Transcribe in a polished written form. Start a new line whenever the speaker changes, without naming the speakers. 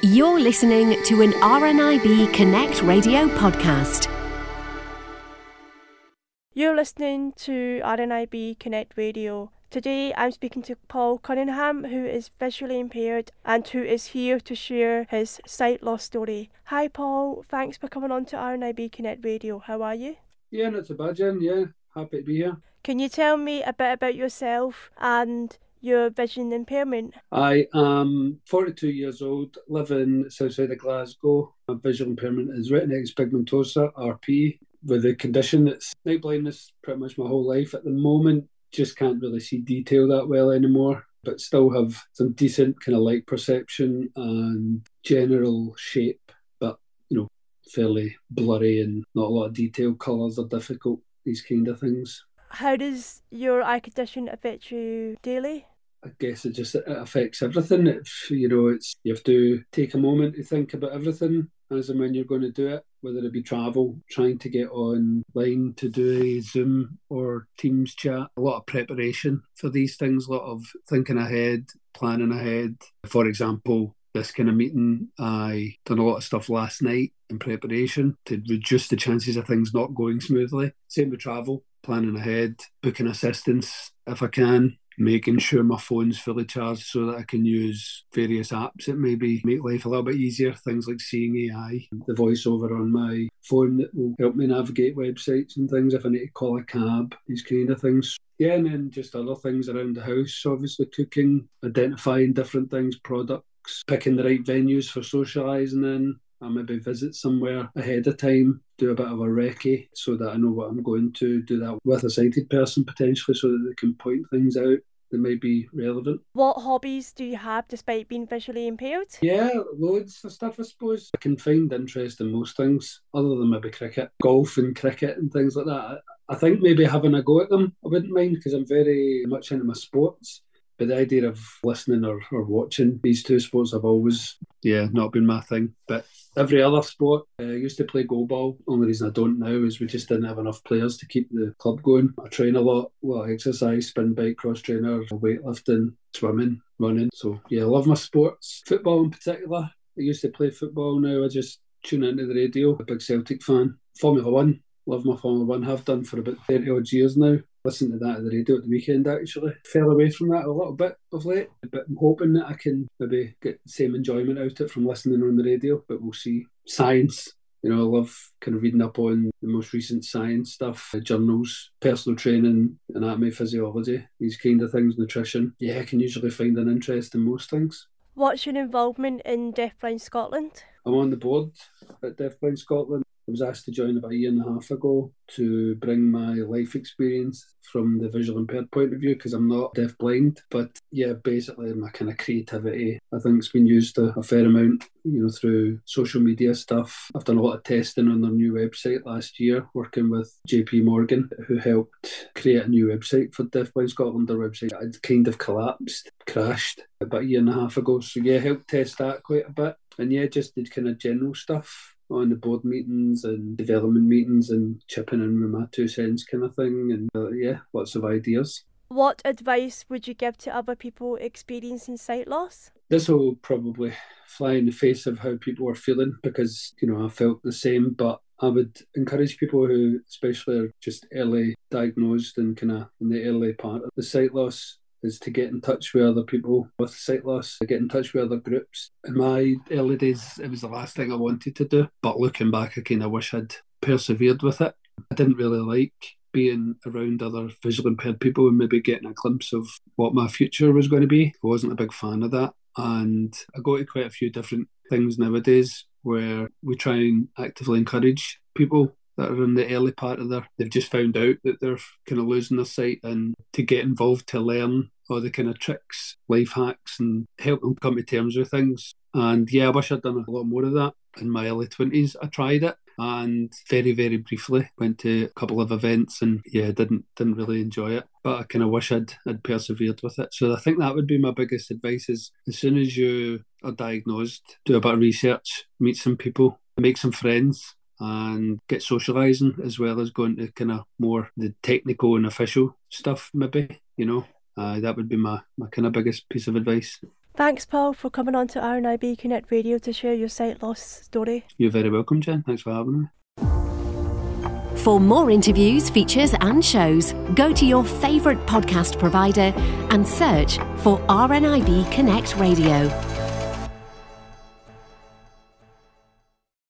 You're listening to an RNIB Connect Radio podcast.
You're listening to RNIB Connect Radio. Today I'm speaking to Paul Cunningham, who is visually impaired and who is here to share his sight loss story. Hi Paul, thanks for coming on to RNIB Connect Radio. How are you?
Yeah, not too bad, Jen. Yeah, happy to be here.
Can you tell me a bit about yourself and your vision impairment?
I am 42 years old, live in the south side of Glasgow. My visual impairment is retinitis pigmentosa, RP, with a condition that's night blindness pretty much my whole life. At the moment, just can't really see detail that well anymore, but still have some decent kind of light perception and general shape, but, fairly blurry and not a lot of detail. Colours are difficult, these kind of things.
How does your eye condition affect you daily?
I guess it affects everything. You have to take a moment to think about everything as and when you're going to do it, whether it be travel, trying to get online to do a Zoom or Teams chat. A lot of preparation for these things, a lot of thinking ahead, planning ahead. For example, this kind of meeting, I done a lot of stuff last night in preparation to reduce the chances of things not going smoothly. Same with travel, planning ahead, booking assistance if I can, making sure my phone's fully charged so that I can use various apps that maybe make life a little bit easier. Things like Seeing AI, the voiceover on my phone that will help me navigate websites and things if I need to call a cab, these kind of things. Yeah, and then just other things around the house, obviously cooking, identifying different things, products, picking the right venues for socialising in. I maybe visit somewhere ahead of time, do a bit of a recce so that I know what I'm going to, do that with a sighted person potentially so that they can point things out that may be relevant.
What hobbies do you have despite being visually impaired?
Yeah, loads of stuff I suppose. I can find interest in most things other than maybe cricket, golf and cricket and things like that. I think maybe having a go at them I wouldn't mind because I'm very much into my sports. But the idea of listening or watching these two sports have always, not been my thing. But every other sport, I used to play goalball. Only reason I don't now is we just didn't have enough players to keep the club going. I train a lot of exercise, spin bike, cross trainer, weightlifting, swimming, running. So I love my sports. Football in particular. I used to play football. Now I just tune into the radio. A big Celtic fan. Formula One. Love my Formula One. Have done for about 30 odd years now. Listen to that at the radio at the weekend actually. Fell away from that a little bit of late, but I'm hoping that I can maybe get the same enjoyment out of it from listening on the radio, but we'll see. Science, I love kind of reading up on the most recent science stuff, journals, personal training, anatomy, physiology, these kind of things, nutrition. I can usually find an interest in most things.
What's your involvement in Deafblind Scotland?
I'm on the board at Deafblind Scotland. I was asked to join about a year and a half ago to bring my life experience from the visual impaired point of view because I'm not deafblind. But basically my kind of creativity, I think it's been used a fair amount, through social media stuff. I've done a lot of testing on their new website last year, working with JP Morgan, who helped create a new website for Deafblind Scotland. Their website had kind of crashed about a year and a half ago. So helped test that quite a bit. And just did kind of general stuff on the board meetings and development meetings and chipping in with my 2 cents kind of thing. And lots of ideas.
What advice would you give to other people experiencing sight loss?
This will probably fly in the face of how people are feeling because, I felt the same, but I would encourage people who especially are just early diagnosed and kind of in the early part of the sight loss is to get in touch with other people with sight loss, to get in touch with other groups. In my early days, it was the last thing I wanted to do. But looking back, I kind of wish I'd persevered with it. I didn't really like being around other visually impaired people and maybe getting a glimpse of what my future was going to be. I wasn't a big fan of that. And I go to quite a few different things nowadays where we try and actively encourage people that are in the early part of they've just found out that they're kind of losing their sight and to get involved to learn all the kind of tricks, life hacks and help them come to terms with things. And I wish I'd done a lot more of that in my early 20s. I tried it and very, very briefly went to a couple of events and didn't really enjoy it. But I kind of wish I'd persevered with it. So I think that would be my biggest advice is as soon as you are diagnosed, do a bit of research, meet some people, make some friends and get socialising as well as going to kind of more the technical and official stuff maybe, That would be my kind of biggest piece of advice.
Thanks, Paul, for coming on to RNIB Connect Radio to share your sight loss story.
You're very welcome, Jen. Thanks for having me.
For more interviews, features and shows, go to your favourite podcast provider and search for RNIB Connect Radio.